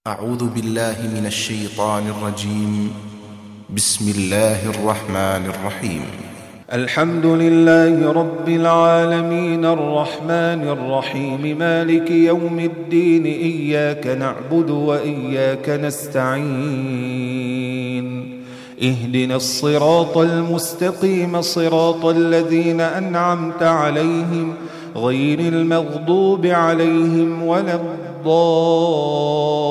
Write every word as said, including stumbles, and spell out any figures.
أعوذ بالله من الشيطان الرجيم. بسم الله الرحمن الرحيم. الحمد لله رب العالمين الرحمن الرحيم مالك يوم الدين إياك نعبد وإياك نستعين اهدنا الصراط المستقيم صراط الذين أنعمت عليهم غير المغضوب عليهم ولا الضالين